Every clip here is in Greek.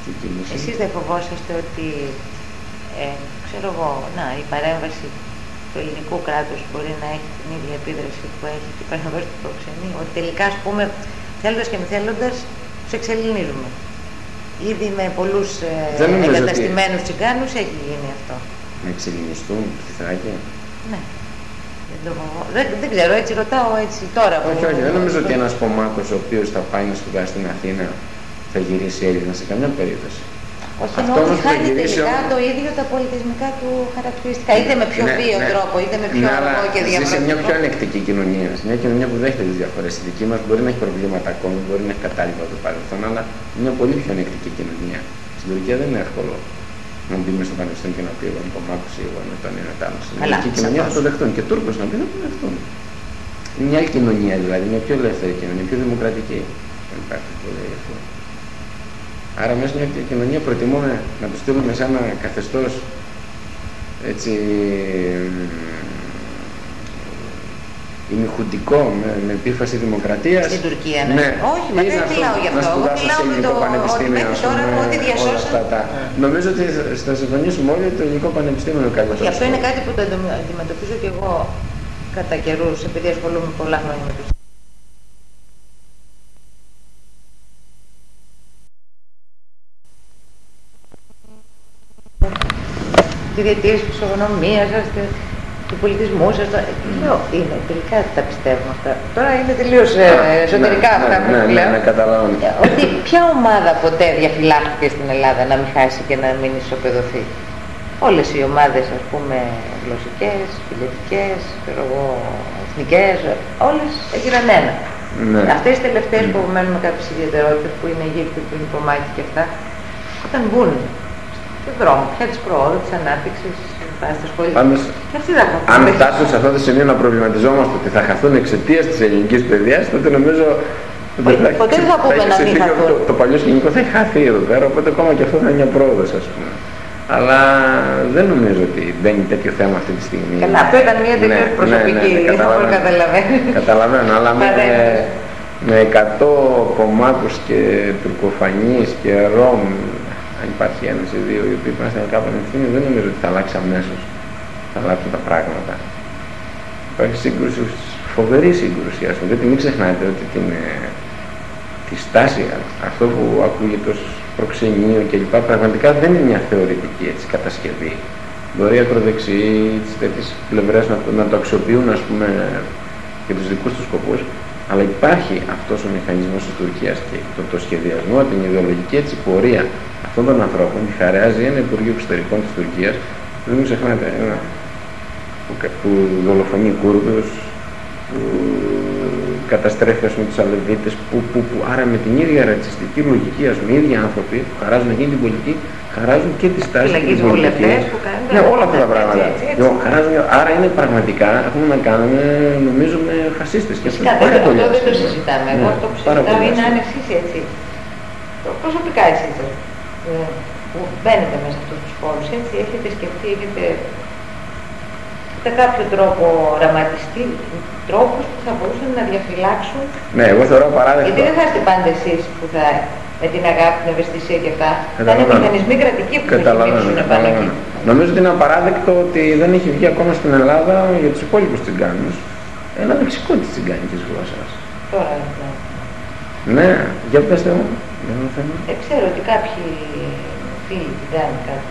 αυτή η κίνηση. Εσείς δεν φοβόσαστε ότι, ξέρω εγώ, η παρέμβαση του ελληνικού κράτους μπορεί να έχει την ίδια επίδραση που έχει και η παρέμβαση του προξενείου, ότι τελικά, ας πούμε, θέλοντας και μη θέλοντας, τους εξελληνίζουμε. Ήδη με πολλούς εγκαταστημένους τσιγκάνους έχει γίνει αυτό. Να εξελληνιστούν στη Θράκη. Ναι. Δεν ξέρω, έτσι ρωτάω έτσι τώρα. Όχι, δεν νομίζω ότι ένας Πομάκος ο οποίος θα πάει να σπουδάσει στην Αθήνα θα γυρίσει Έλληνα σε καμιά περίπτωση. Όχι, εννοώ ότι χάνει τελικά το ίδιο τα πολιτισμικά του χαρακτηριστικά. Είτε με πιο βίαιο τρόπο, είτε με πιο αργό και διαφορετικό. Ζει σε μια πιο ανεκτική κοινωνία. Σε μια κοινωνία που δέχεται τις διαφορές. Η δική μας μπορεί να έχει προβλήματα ακόμη, μπορεί να έχει κατάλοιπα το παρελθόν, αλλά είναι μια πολύ πιο ανεκτική κοινωνία. Στην Τουρκία δεν είναι εύκολο να μπει στο πανεπιστήμιο και να πει εγώ είμαι Πομάκος ή εγώ είμαι τον ένα τ' άλλο. Στην ελληνική κοινωνία θα το δεχτούν. Και Τούρκος να πει θα το δεχτούν. Είναι μια άλλη κοινωνία δηλαδή, μια πιο ελεύθερη κοινωνία, πιο δημοκρατική. Δεν υπάρχει που λέει αυτό. Άρα μέσα μια κοινωνία προτιμούμε να το στείλουμε σε ένα καθεστώς έτσι ημιχουντικό με επίφαση δημοκρατίας. Στην Τουρκία, ναι. Όχι, μα δεν μιλάω γι' αυτό. Εγώ μιλάω για το ότι μέχρι τώρα από ό,τι διασώσαμε. Νομίζω ότι θα συμφωνήσουμε όλοι ότι το ελληνικό πανεπιστήμιο είναι καλύτερο. Και αυτό είναι κάτι που το αντιμετωπίζω και εγώ κατά καιρούς, επειδή ασχολούμαι πολλά χρόνια με τους. Τη διατήρηση της φυσιογνωμίας σας, του πολιτισμού σας. Λέω, είναι τελικά τα πιστεύω αυτά. Τώρα είναι τελείως εσωτερικά αυτά που λέω. Ναι, καταλαβαίνω. Ότι ποια ομάδα ποτέ διαφυλάχθηκε στην Ελλάδα να μην χάσει και να μην ισοπεδωθεί. Όλες οι ομάδες, ας πούμε, γλωσσικές, φιλετικές, εθνικές, όλες έγιναν ένα. Ναι. Αυτές οι τελευταίες που μένουν με κάποιες ιδιαιτερότητες, που είναι Αιγύπτου, που είναι η Κομμάκη και αυτά, όταν μπουν στον δρόμο πια της προόδου, της ανάπτυξης, στα σχολεία. Πάντως, και αυτοί θα χαθούν. Αν φτάσουν σε αυτό το σημείο να προβληματιζόμαστε ότι θα χαθούν εξαιτίας της ελληνικής παιδείας, τότε νομίζω ποτέ δεν θα πούμε να μην χαθούν. Το παλιό σκηνικό θα έχει χαθεί εδώ πέρα, οπότε ακόμα και αυτό θα είναι μια πρόοδος, ας πούμε. Αλλά δεν νομίζω ότι μπαίνει τέτοιο θέμα αυτή τη στιγμή. Καλά, αυτό ήταν μια τέτοια προσωπική, καταλαβαίνω, αλλά με 100 Πομάκους και Τουρκοφανείς και Ρώμ, αν υπάρχει ένας ή δύο οι οποίοι πάνε στα ελληνικά πανεπιστήμια, δεν νομίζω ότι θα αλλάξει αμέσως. Θα αλλάξουν τα πράγματα. Υπάρχει σύγκρουση, φοβερή σύγκρουση, ας πούμε. Γιατί μην ξεχνάτε ότι τη στάση, αυτό που ακούγεται ως προξενείο κλπ. Πραγματικά δεν είναι μια θεωρητική έτσι, κατασκευή. Μπορεί οι ακροδεξιοί τις τέτοιες πλευρές να το αξιοποιούν, ας πούμε, για τους δικούς τους σκοπούς, αλλά υπάρχει αυτός ο μηχανισμός της Τουρκίας και το σχεδιασμό, την ιδεολογική έτσι πορεία αυτών των ανθρώπων τη χαράζει ένα Υπουργείο Εξωτερικών της Τουρκίας, δεν μην ξεχνάτε, που δολοφονεί Κούρδους, που καταστρέφει ας πούμε τους Αλεβίτες, άρα με την ίδια ρατσιστική λογική, ας πούμε, οι ίδιοι άνθρωποι που χαράζουν εκείνη την πολιτική, χαράζουν και τη στάση και την πολιτική. Ναι, όλα αυτά τα πράγματα. Άρα είναι πραγματικά, έχουμε να κάνουμε, νομίζω, με φασίστες. Και αυτό δεν το συζητάμε. Εγώ αυτό που συζητάω είναι αν εσείς έτσι, προσωπικά εσείς, που μπαίνετε μέσα σε αυτούς τους χώρους, έτσι, έχετε σκεφτεί, έχετε κατά κάποιο τρόπο οραματιστεί τρόπους που θα μπορούσαν να διαφυλάξουν. Ναι, εγώ θεωρώ παράδειγμα. Γιατί δεν θα είστε πάντα εσείς που θα, με την αγάπη, την ευαισθησία και αυτά. Θα είναι μηχανισμοί κρατικοί που θα συνεχίσουν πάνω εκεί. Νομίζω ότι είναι απαράδεκτο ότι δεν έχει βγει ακόμα στην Ελλάδα για τους υπόλοιπους τσιγκάνους ένα λεξικό της τσιγκάνικης γλώσσας. Τώρα, ναι, για πέστε μου. Ξέρω ότι κάποιοι φίλοι τσιγκάνοι κάτι.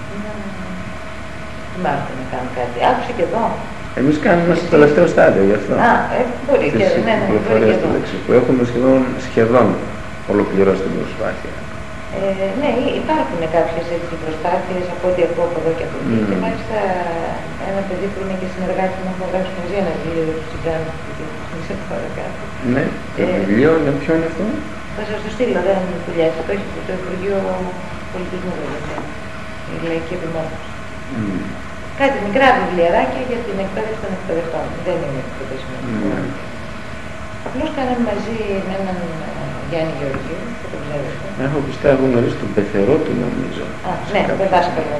Θυμάστε να κάνουν κάτι. Άκουσε και εδώ. Εμείς κάνουμε στο τελευταίο στάδιο γι' αυτό. Μπορεί και εδώ. Που έχουμε σχεδόν ολοκληρώσει την προσπάθεια. Ναι, υπάρχουν κάποιες έτσι προσπάθειες από ό,τι ακούω από εδώ και από εκεί. Και μάλιστα ένα παιδί που είναι και συνεργάτη μου, έχω γράψει μαζί ένα βιβλίο του τσιγκάνου που σε τώρα κάτω. Ναι, το βιβλίο, ποιο είναι αυτό? Θα σας το στείλω, δεν είναι δουλειά. Το έχει το Υπουργείο Πολιτισμού, βέβαια. Η Λαϊκή Επιμόρφωση. Κάτι μικρά βιβλιαράκια για την εκπαίδευση των εκπαιδευτών. Δεν είναι εκπαιδευμένο. Απλώς κάναμε μαζί με έναν Γιάννη Γεωργίου, που το ξέρετε. Έχω πιστεύω γνωρίσει τον πεθερό του, νομίζω. Ναι, τον δάσκαλο.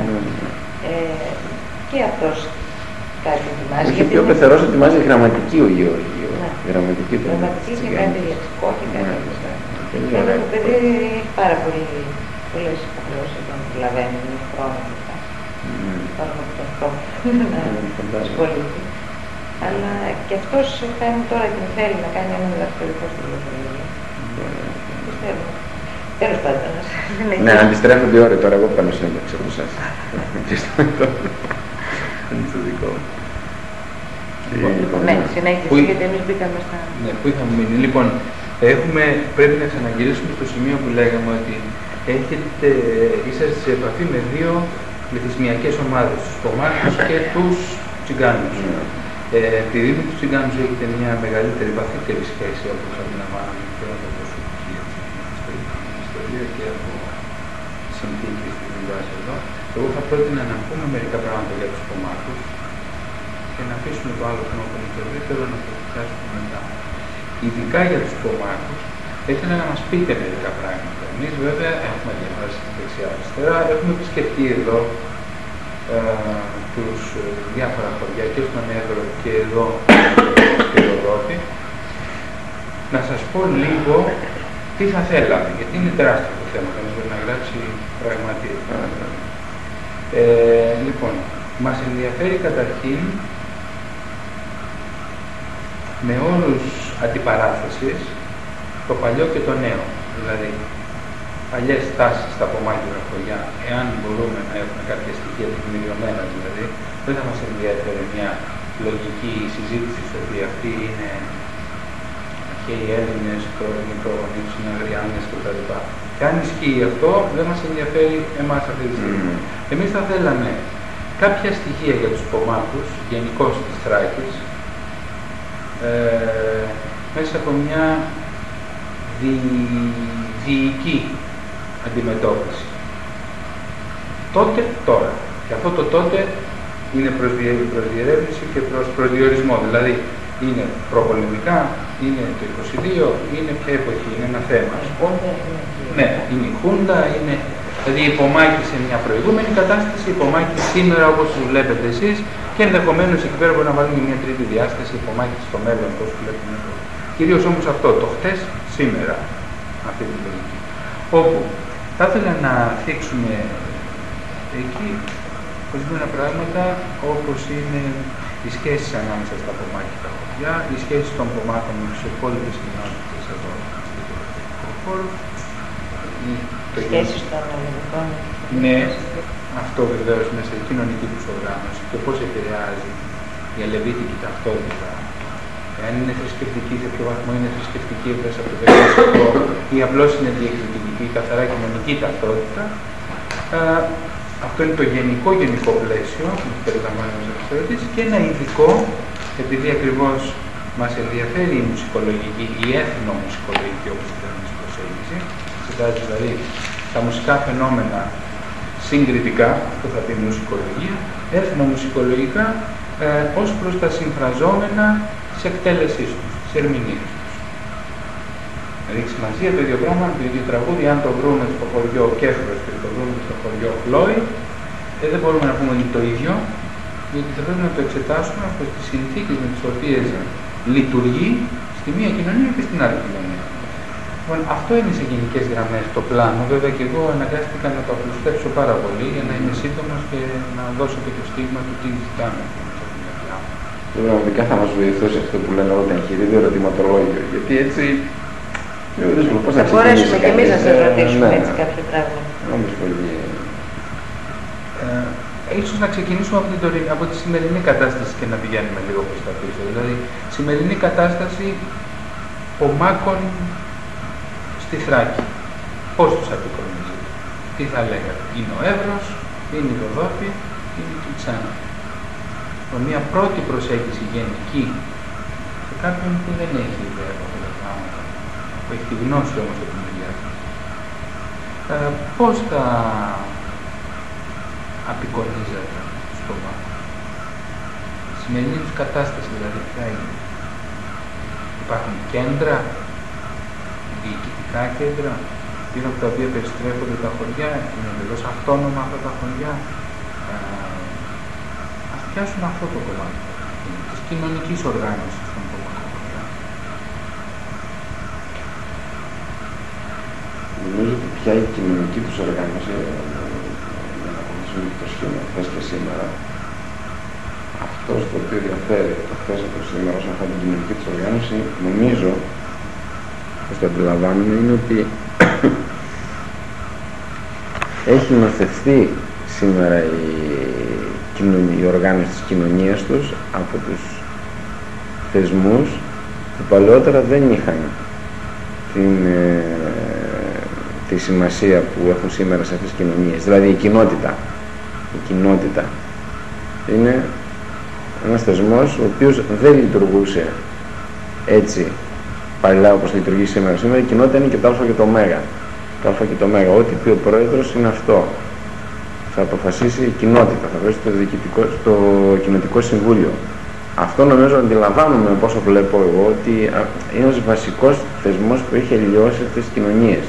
Και αυτός κάτι ετοιμάζει. Είχε πει ο πεθερός ετοιμάζει γραμματική ο Γεωργίου. Γραμματική και κάτι λεξικό και κάτι Το παιδί έχει πάρα πολλές υποχρεώσεις όταν προλαβαίνει, είναι χρόνο μετά. Πάνω από τον χρόνο να ασχοληθεί. Αλλά και αυτός τώρα την θέλει να κάνει ένα διδακτορικό στη βιβλιοθήκη. Πιστεύω. Τέλος πάντων. Ναι, αντιστρέφονται οι ώρες τώρα, εγώ πάνω συνέντευξη από εσάς. Είναι το δικό μου. Ναι, συνέχισε, γιατί εμείς μπήκαμε στα... Ναι, πού είχαμε μείνει. Λοιπόν, πρέπει να ξαναγυρίσουμε στο σημείο που λέγαμε ότι είσαστε σε επαφή με δύο πληθυσμιακές ομάδες, τους Πομάκους και τους Τσιγκάνους. Επειδή με τους Τσιγκάνους έχετε μια μεγαλύτερη, βαθύτερη σχέση, όπως αντιλαμβάνομαι και από το προσωπική ιστορία και από συνθήκες της δουλειάς εδώ, εγώ θα πρότεινα να πούμε μερικά πράγματα για τους Πομάκους και να αφήσουμε το άλλο θέμα που είναι το ευρύτερο να το φτιάσουμε μετά. Ειδικά για τους Πομάκους, ήθελα να μας πείτε μερικά πράγματα. Εμείς βέβαια έχουμε διαβάσει δεξιά-αριστερά, έχουμε επισκεφτεί εδώ τους διάφορα χωριά και στον Εύρο και εδώ στην Ευρώπη. Να σας πω λίγο τι θα θέλαμε, γιατί είναι τεράστιο το θέμα, κανείς μπορεί να γράψει πραγματικά. Λοιπόν, μας ενδιαφέρει καταρχήν με όρους αντιπαράθεσης το παλιό και το νέο. Δηλαδή, παλιές τάσεις στα Πομάκια χωριά, εάν μπορούμε να έχουμε κάποια στοιχεία τεκμηριωμένα δηλαδή, δεν θα μας ενδιαφέρει μια λογική συζήτηση στο ότι αυτοί είναι αρχαίοι Έλληνες, πρώην προγονείς, συναγριάνες κτλ. Και αν ισχύει αυτό, δεν μας ενδιαφέρει εμάς αυτή τη στιγμή. Εμείς θα θέλαμε κάποια στοιχεία για τους Πομάκους, γενικώς της Θράκης, μέσα από μια διοική αντιμετώπιση. Τότε, τώρα. Και αυτό το τότε είναι προς διερεύνηση και προς προσδιορισμό. Δηλαδή, είναι προπολεμικά, είναι το 22, είναι ποια εποχή, είναι ένα θέμα. Ναι, είναι η Χούντα, είναι... Δηλαδή, οι Πομάκοι σε μια προηγούμενη κατάσταση, οι Πομάκοι σήμερα όπως τους βλέπετε εσείς, και ενδεχομένως εκεί πέρα μπορεί να βάλουμε μια τρίτη διάσταση, οι Πομάκοι στο μέλλον, πώς βλέπουμε εδώ. Κυρίως όμως αυτό, το χτες, σήμερα, αυτή την λογική. Όπου θα ήθελα να θίξουμε εκεί ορισμένα πράγματα, όπως είναι οι σχέσεις ανάμεσα στα Πομάκια και τα χωριά, οι σχέσεις των Πομάκων με τις υπόλοιπες κοινότητες εδώ στον χώρο. Οι σχέσεις των ελληνικών. Ναι, αυτό βεβαίως μέσα στην κοινωνική τους οργάνωση και πώς επηρεάζει η αλεβίτικη ταυτότητα. Αν είναι θρησκευτική, σε ποιο βαθμό είναι θρησκευτική μέσα από το δεξιό ή απλώς είναι διεκδικητική, καθαρά κοινωνική ταυτότητα. Αυτό είναι το γενικό πλαίσιο που περιλαμβάνει ως εξαιρετής και ένα ειδικό, επειδή ακριβώς μας ενδιαφέρει η μουσικολογική, η έθνο-μουσικολογική όπως την προσέγγιση, εξετάζει δηλαδή τα μουσικά φαινόμενα συγκριτικά, αυτό θα πει μουσικολογία, έθνο-μουσικολογικά ως προς τα συμφραζόμενα της εκτέλεσής τους, της ερμηνείας τους. Δηλαδή έχει σημασία το ίδιο πράγμα, το ίδιο τραγούδι, αν το βρούμε στο χωριό Κέφρος και το βρούμε στο χωριό Χλόι, δεν μπορούμε να πούμε το ίδιο, γιατί θα πρέπει να το εξετάσουμε από τις συνθήκες με τις οποίες λειτουργεί στη μία κοινωνία και στην άλλη κοινωνία. Λοιπόν, αυτό είναι σε γενικές γραμμές το πλάνο. Βέβαια και εγώ αναγκάστηκα να το απλουστεύσω πάρα πολύ για να είμαι σύντομος και να δώσω και το στίγμα του τι ζητάμε. Πραγματικά θα μας βοηθούσε αυτό που λένε όταν εγχειρίδιο ερωτηματολόγιο. Γιατί έτσι είναι δύσκολο. Πώς να ξεκινήσουμε. Μπορέσουμε και εμείς να σας ρωτήσουμε έτσι κάποια πράγματα. Νομίζω πολύ. Ίσως να ξεκινήσουμε από τη σημερινή κατάσταση και να πηγαίνουμε λίγο προς τα πίσω. Δηλαδή, σημερινή κατάσταση Πομάκων στη Θράκη. Πώς τους απεικονίζεται. Τι θα λέγατε. Είναι ο Εύρος, είναι η Ροδόπη, είναι η Κυψάνα. Μια πρώτη προσέγγιση γενική σε κάποιον που δεν έχει ιδέα από αυτά τα πράγματα, που έχει τη γνώση όμως από την δουλειά του. Πώς θα απεικονίζεται στους Πομάκους. Η σημερινή τους κατάσταση δηλαδή ποια είναι. Υπάρχουν κέντρα, διοικητικά κέντρα, γύρω από τα οποία περιστρέφονται τα χωριά, είναι εντελώς αυτόνομα αυτά τα χωριά. Ας πιάσουμε αυτό το κομμάτι της κοινωνικής οργάνωσης των Πομάκων. ποια η κοινωνική τους οργάνωση, για να ακολουθήσουν το σχήμα χθες και σήμερα. Αυτό το οποίο διαφέρει το χθες από το σήμερα όσον αφορά την κοινωνική τους οργάνωση, νομίζω, όπως το αντιλαμβάνουμε, είναι ότι έχει νοθευθεί σήμερα η οργάνωση της κοινωνίας τους από τους θεσμούς που παλαιότερα δεν είχαν τη σημασία που έχουν σήμερα σε αυτές τις κοινωνίες. Δηλαδή η κοινότητα είναι ένας θεσμός ο οποίος δεν λειτουργούσε έτσι παλιά όπως λειτουργεί σήμερα. Σήμερα η κοινότητα είναι και το α και το ω. Το α και το ω. Ό,τι πει ο πρόεδρος είναι αυτό. Θα αποφασίσει η κοινότητα, θα βρει στο κοινοτικό συμβούλιο. Αυτό νομίζω αντιλαμβάνομαι πόσο βλέπω εγώ ότι είναι ένας βασικός θεσμός που έχει αλλοιώσει αυτές τις κοινωνίες.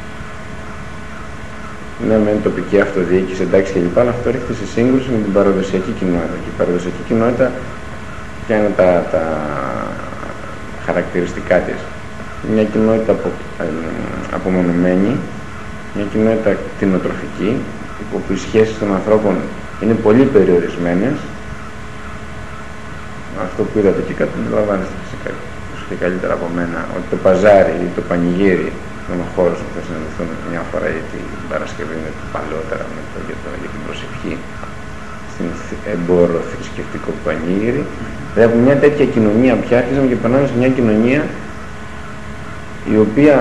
Ναι, με την τοπική αυτοδιοίκηση, εντάξει κλπ. Αλλά αυτό έρχεται σε σύγκρουση με την παραδοσιακή κοινότητα. Και η παραδοσιακή κοινότητα, ποια είναι τα χαρακτηριστικά της? Μια κοινότητα απομονωμένη, μια κοινότητα κτηνοτροφική, όπου οι σχέσεις των ανθρώπων είναι πολύ περιορισμένες. Αυτό που είδατε και κάτι αντιλαμβάνεστε φυσικά και καλύτερα από μένα, ότι το παζάρι ή το πανηγύρι είναι ο χώρος που θα συναντηθούν μια φορά ή την Παρασκευή με το παλαιότερα για την προσευχή στην εμπόρο θρησκευτικό πανηγύρι. Δηλαδή από μια τέτοια κοινωνία πια άρχισαμε και περνάμε σε μια κοινωνία η οποία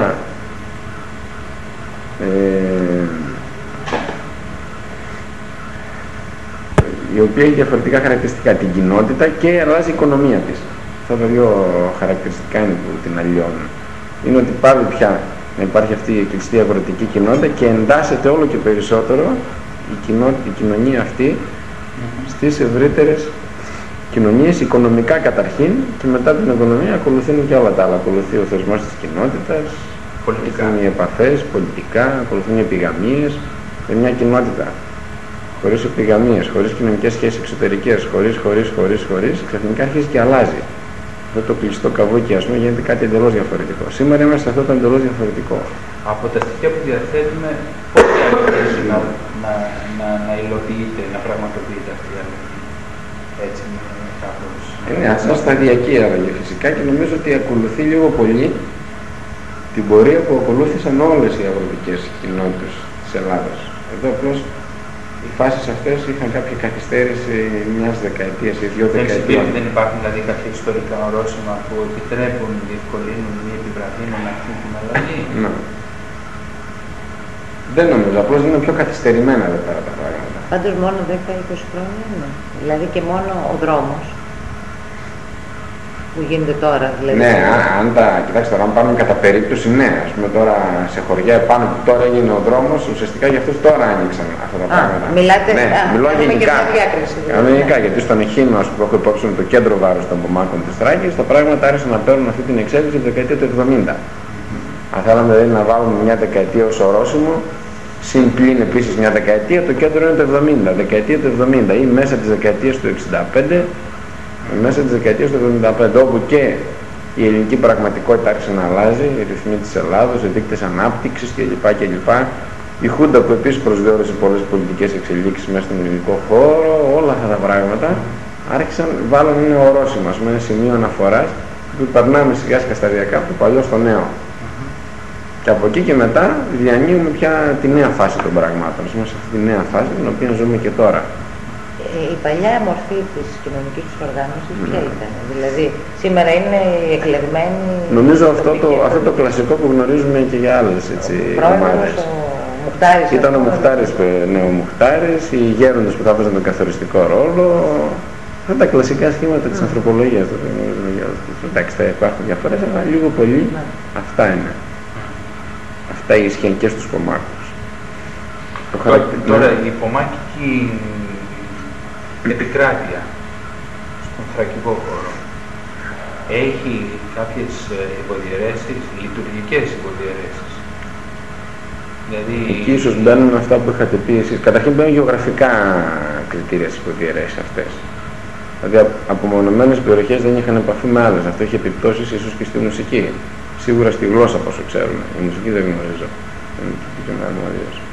έχει διαφορετικά χαρακτηριστικά, την κοινότητα, και αλλάζει η οικονομία της. Αυτά τα δύο χαρακτηριστικά είναι που την αλλοιώνουν. Είναι ότι πάλι πια να υπάρχει αυτή η κλειστή αγροτική κοινότητα και εντάσσεται όλο και περισσότερο η κοινωνία αυτή στις ευρύτερες κοινωνίες, οικονομικά καταρχήν, και μετά την οικονομία ακολουθούν και όλα τα άλλα. Ακολουθεί ο θεσμός της κοινότητας, ακολουθούν οι επαφές, πολιτικά, ακολουθούν οι επιγαμίες. Είναι μια κοινότητα χωρίς επιγαμίες, χωρίς κοινωνικές σχέσεις εξωτερικές, χωρίς, ξαφνικά αρχίζει και αλλάζει. Αυτό το κλειστό καβούκι, ας πούμε, γίνεται κάτι εντελώς διαφορετικό. Σήμερα είμαστε σε αυτό το εντελώς διαφορετικό. Από τα στοιχεία που διαθέτουμε, πότε αρχίζει να υλοποιείται, να πραγματοποιείται αυτή η αλλαγή? Έτσι είναι κάπως. Είναι σταδιακή αλλαγή φυσικά, και νομίζω ότι ακολουθεί λίγο πολύ την πορεία που ακολούθησαν όλες οι αγροτικές κοινότητες της Ελλάδας. Εδώ απλώς οι φάσεις αυτές είχαν κάποια καθυστέρηση μιας δεκαετίας ή δύο δεκαετιών. Δεν υπάρχουν δηλαδή κάποια ιστορικά ορόσημα που επιτρέπουν, διευκολύνουν ή επιβραδύνουν αυτή την αλλαγή? Ναι. Δεν νομίζω, απλώς είναι πιο καθυστερημένα εδώ πέρα τα πράγματα. Πάντως μόνο 10-20 χρόνια είναι. Δηλαδή και μόνο ο δρόμος που γίνεται τώρα. Δηλαδή. Ναι, κοιτάξτε τώρα, αν πάρουμε κατά περίπτωση, ναι, ας πούμε τώρα σε χωριά επάνω που τώρα έγινε ο δρόμος, ουσιαστικά για αυτούς τώρα άνοιξαν αυτά τα πράγματα. Μιλάτε, ναι, μιλώ γενικά. Γενικά, γιατί στον Εχίνο, ας πούμε, που έχω υπόψη με το κέντρο βάρους των Πομάκων της Θράκης, τα πράγματα άρχισαν να παίρνουν αυτή την εξέλιξη τη δεκαετία του 70. Αν θέλαμε δηλαδή να βάλουμε μια δεκαετία ως ορόσημο, συν πλην επίσης μια δεκαετία, το κέντρο είναι το 70, δεκαετία του 70 ή μέσα της δεκαετίας του 65, μέσα της δεκαετίας του 75, όπου και η ελληνική πραγματικότητα άρχισε να αλλάζει, οι ρυθμοί της Ελλάδος, οι δείκτες ανάπτυξης κλπ. Η Χούντα που επίσης προσδιορίσε πολλές πολιτικές εξελίξεις μέσα στον ελληνικό χώρο, όλα αυτά τα πράγματα άρχισαν, βάλουν ένα ορόσημα, ένα σημείο αναφοράς που περνάμε σιγά σιγά σταδιακά από το παλιό στο νέο. Και από εκεί και μετά διανύουμε πια τη νέα φάση των πραγμάτων, σε αυτή τη νέα φάση την οποία ζούμε και τώρα. Η παλιά μορφή της κοινωνικής τους οργάνωσης ποια ήταν? Δηλαδή σήμερα είναι η εκλεγμένη... Νομίζω αυτό το κλασικό που γνωρίζουμε και για άλλες ομάδες. Ήταν ο Μουχτάρης, ο Μουχτάρης, οι γέροντες που θα έπαιζαν τον καθοριστικό ρόλο. Αυτά τα κλασικά σχήματα της ανθρωπολογίας. Εντάξει, υπάρχουν διαφορές, αλλά λίγο πολύ αυτά είναι. Αυτά ίσχυαν και στους Πομάκους. Τώρα η Πομάκικη επικράτεια στον θρακικό χώρο έχει κάποιες υποδιαιρέσεις, λειτουργικές υποδιαιρέσεις. Δηλαδή... Εκεί ίσως μπαίνουν αυτά που είχατε πει εσείς. Καταρχήν μπαίνουν γεωγραφικά κριτήρια στις υποδιαιρέσεις αυτές. Δηλαδή απομονωμένες περιοχές δεν είχαν επαφή με άλλες. Αυτό είχε επιπτώσεις ίσως και στη μουσική. Σίγουρα στη γλώσσα, πόσο ξέρουμε. Η μουσική δεν γνωρίζω. είναι αρμόδιος.